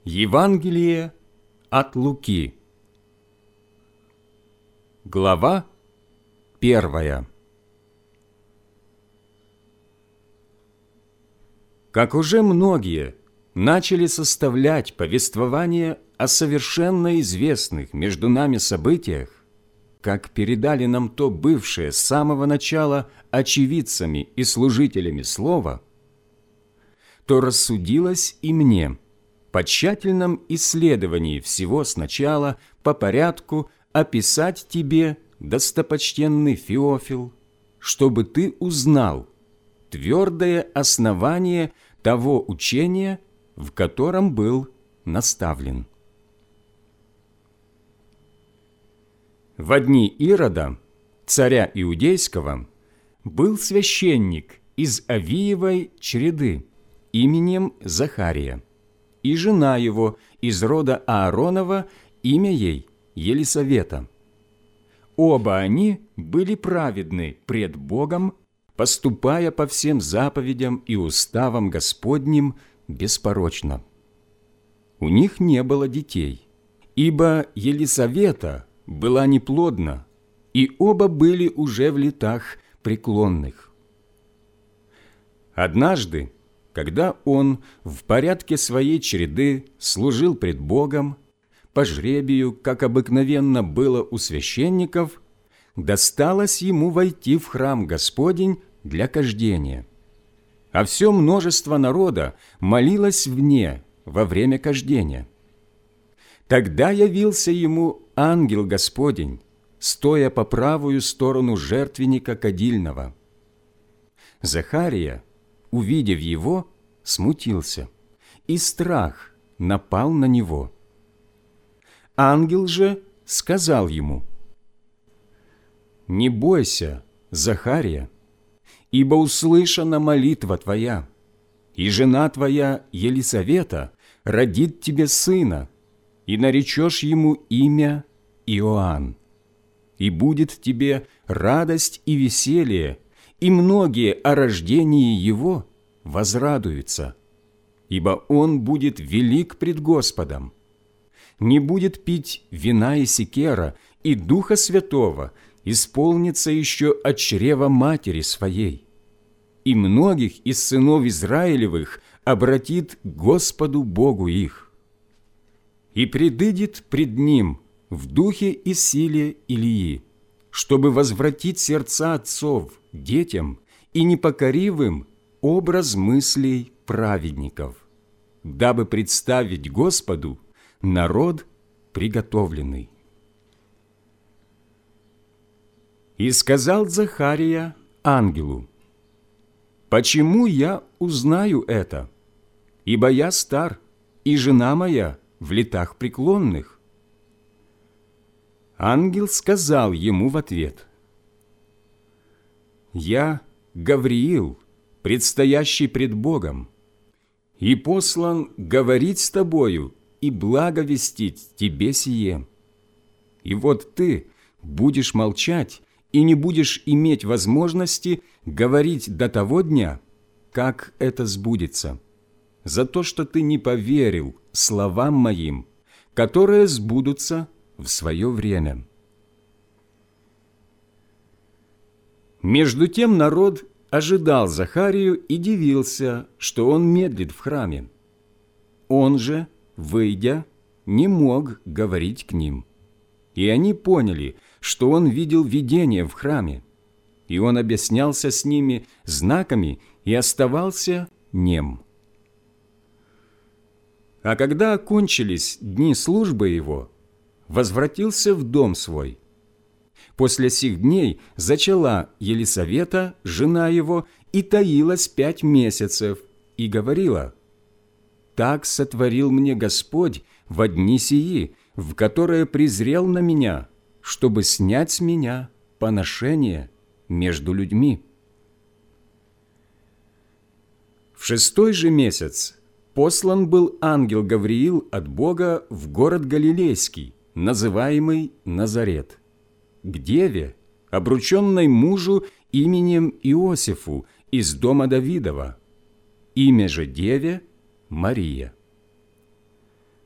Евангелие от Луки. Глава 1. Как уже многие начали составлять повествование о совершенно известных между нами событиях, как передали нам то бывшие с самого начала очевидцами и служителями слова, то рассудилось и мне по тщательном исследовании всего сначала по порядку описать тебе, достопочтенный Феофил, чтобы ты узнал твердое основание того учения, в котором был наставлен. Во дни Ирода, царя Иудейского, был священник из Авиевой чреды именем Захария, и жена его из рода Ааронова, имя ей Елисавета. Оба они были праведны пред Богом, поступая по всем заповедям и уставам Господним беспорочно. У них не было детей, ибо Елисавета была неплодна, и оба были уже в летах преклонных. Однажды, когда он в порядке своей череды служил пред Богом, по жребию, как обыкновенно было у священников, досталось ему войти в храм Господень для кождения. А все множество народа молилось вне во время кождения. Тогда явился ему ангел Господень, стоя по правую сторону жертвенника кадильного. Захария, увидев его, смутился, и страх напал на него. Ангел же сказал ему: «Не бойся, Захария, ибо услышана молитва твоя, и жена твоя Елисавета родит тебе сына, и наречешь ему имя Иоанн. И будет тебе радость и веселье, и многие о рождении его возрадуются, ибо он будет велик пред Господом. Не будет пить вина и секера, и Духа Святого исполнится еще от чрева матери своей. И многих из сынов Израилевых обратит к Господу Богу их. И предыдет пред Ним в духе и силе Илии, чтобы возвратить сердца отцов детям и непокоривым образ мыслей праведников, дабы представить Господу народ приготовленный». И сказал Захария ангелу: «Почему я узнаю это? Ибо я стар, и жена моя в летах преклонных». Ангел сказал ему в ответ: «Я Гавриил, предстоящий пред Богом, и послан говорить с тобою и благовестить тебе сие. И вот ты будешь молчать и не будешь иметь возможности говорить до того дня, как это сбудется, за то, что ты не поверил словам моим, которые сбудутся в свое время». Между тем народ ожидал Захарию и дивился, что он медлит в храме. Он же, выйдя, не мог говорить к ним. И они поняли, что он видел видение в храме, и он объяснялся с ними знаками и оставался нем. А когда окончились дни службы его, возвратился в дом свой. После сих дней зачала Елисавета, жена его, и таилась 5 месяцев, и говорила: «Так сотворил мне Господь во дни сии, в которые презрел на меня, чтобы снять с меня поношение между людьми». В 6-й же месяц послан был ангел Гавриил от Бога в город Галилейский, называемый Назарет, к деве, обрученной мужу именем Иосифу из дома Давидова, имя же деве Мария.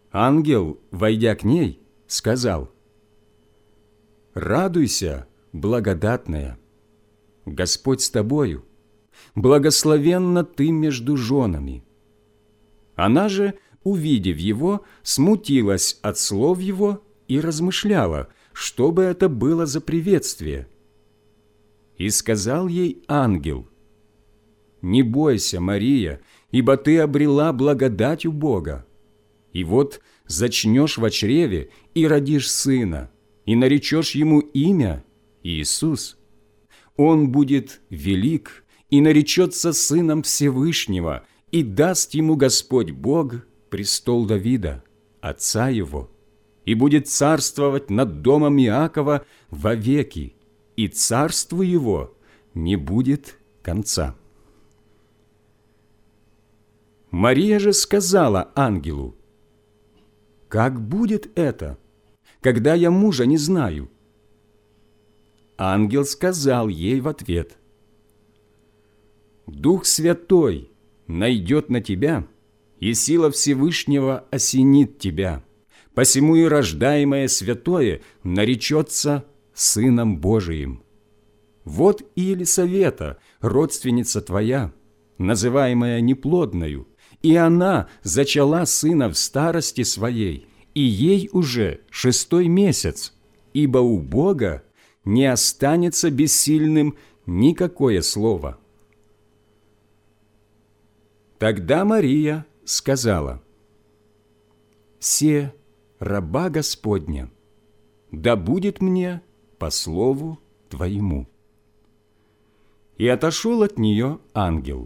Ангел, войдя к ней, сказал: «Радуйся, благодатная, Господь с тобою, благословенна ты между женами». Она же, увидев его, смутилась от слов его и размышляла, что бы это было за приветствие. И сказал ей ангел: «Не бойся, Мария, ибо ты обрела благодать у Бога. И вот зачнешь во чреве и родишь сына, и наречешь ему имя Иисус. Он будет велик и наречется сыном Всевышнего, и даст ему Господь Бог престол Давида, отца его, и будет царствовать над домом Иакова вовеки, и царству его не будет конца». Мария же сказала ангелу: «Как будет это, когда я мужа не знаю?» Ангел сказал ей в ответ: «Дух Святой найдет на тебя, и сила Всевышнего осенит тебя, посему и рождаемое святое наречется Сыном Божиим. Вот и Елисавета, родственница твоя, называемая неплодною, и она зачала сына в старости своей, и ей уже 6-й месяц, ибо у Бога не останется бессильным никакое слово». Тогда Мария сказала: «Се раба Господня, да будет мне по слову Твоему». И отошел от нее ангел.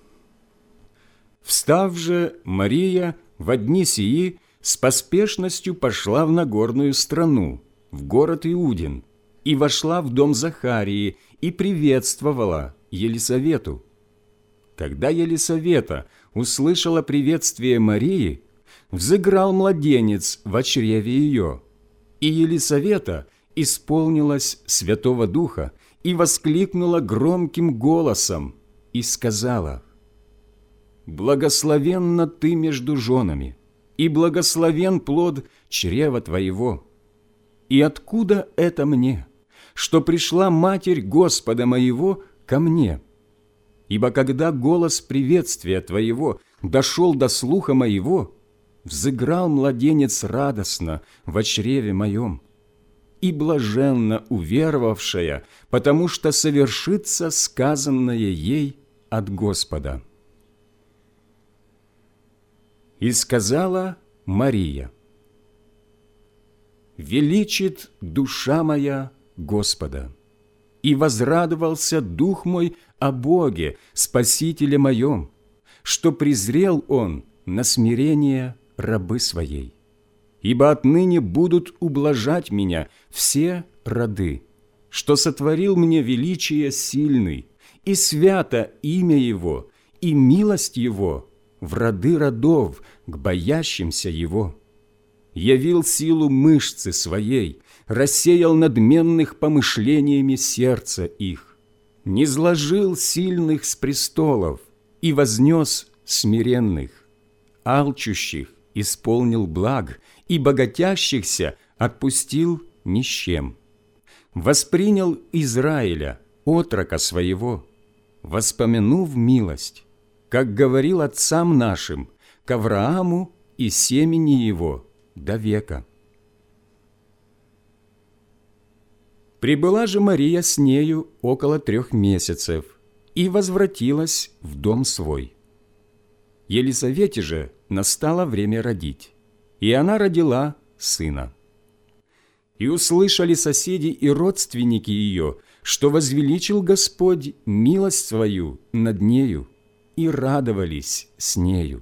Встав же, Мария во дни сии с поспешностью пошла в Нагорную страну, в город Иудин, и вошла в дом Захарии и приветствовала Елисавету. Когда Елисавета услышала приветствие Марии, взыграл младенец во чреве ее, и Елисавета исполнилась Святого Духа и воскликнула громким голосом и сказала: «Благословенна ты между женами, и благословен плод чрева твоего. И откуда это мне, что пришла Матерь Господа моего ко мне? Ибо когда голос приветствия твоего дошел до слуха моего, взыграл младенец радостно во чреве моем, и блаженна уверовавшая, потому что совершится сказанное ей от Господа». И сказала Мария: «Величит душа моя Господа, и возрадовался дух мой о Боге, Спасителе моем, что презрел Он на смирение рабы своей. Ибо отныне будут ублажать меня все роды, что сотворил мне величие сильный, и свято имя Его, и милость Его в роды родов к боящимся Его. Явил силу мышцы своей, рассеял надменных помышлениями сердца их, низложил сильных с престолов и вознес смиренных, алчущих исполнил благ, и богатящихся отпустил ни с чем. Воспринял Израиля, отрока своего, воспомянув милость, как говорил отцам нашим, к Аврааму и семени его до века». Прибыла же Мария с нею около 3 месяцев и возвратилась в дом свой. Елисавете же настало время родить, и она родила сына. И услышали соседи и родственники ее, что возвеличил Господь милость свою над нею, и радовались с нею.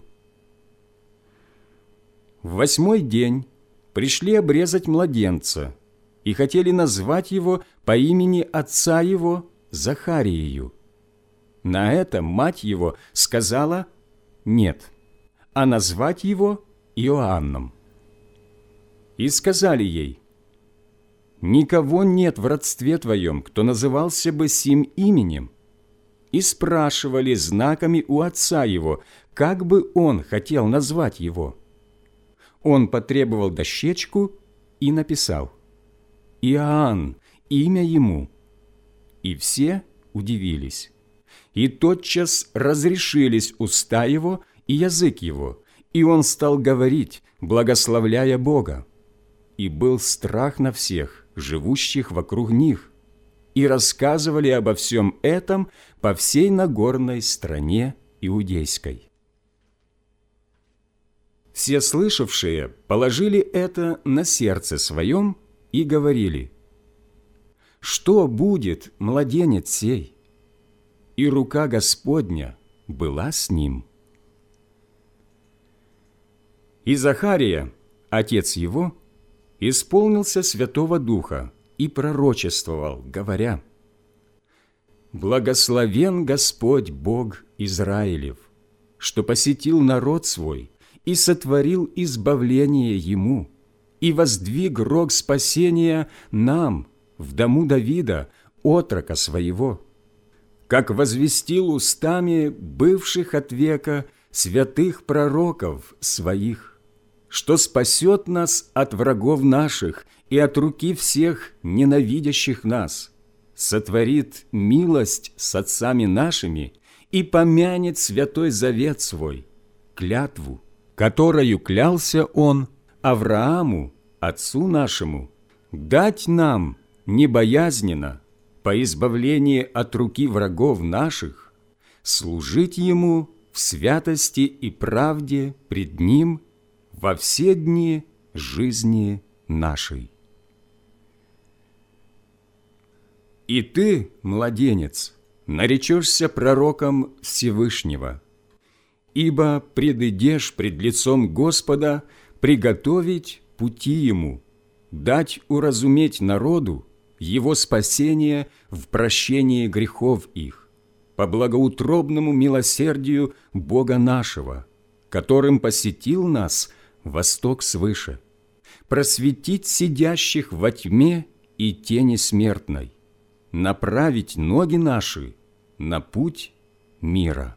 В 8-й день пришли обрезать младенца и хотели назвать его по имени отца его Захариею. На это мать его сказала: «Нет», а назвать его Иоанном. И сказали ей: «Никого нет в родстве твоем, кто назывался бы сим именем». И спрашивали знаками у отца его, как бы он хотел назвать его. он потребовал дощечку и написал: «Иоанн, имя ему». И все удивились. И тотчас разрешились уста его и язык его, и он стал говорить, благословляя Бога. И был страх на всех, живущих вокруг них, и рассказывали обо всем этом по всей Нагорной стране иудейской. Все слышавшие положили это на сердце своем и говорили: «Что будет младенец сей?» И рука Господня была с ним. И Захария, отец его, исполнился Святого Духа и пророчествовал, говоря: «Благословен Господь Бог Израилев, что посетил народ свой и сотворил избавление ему, и воздвиг рог спасения нам в дому Давида, отрока своего, как возвестил устами бывших от века святых пророков своих, что спасет нас от врагов наших и от руки всех ненавидящих нас, сотворит милость с отцами нашими и помянет святой завет свой, клятву, которою клялся он Аврааму, отцу нашему, дать нам небоязненно, по избавлении от руки врагов наших, служить Ему в святости и правде пред Ним во все дни жизни нашей. И ты, младенец, наречешься пророком Всевышнего, ибо предыдешь пред лицом Господа приготовить пути Ему, дать уразуметь народу Его спасение в прощении грехов их, по благоутробному милосердию Бога нашего, которым посетил нас восток свыше, просветить сидящих во тьме и тени смертной, направить ноги наши на путь мира».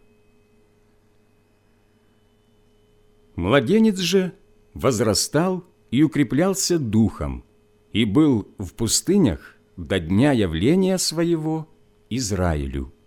Младенец же возрастал и укреплялся духом, и был в пустынях до дня явления своего Израилю.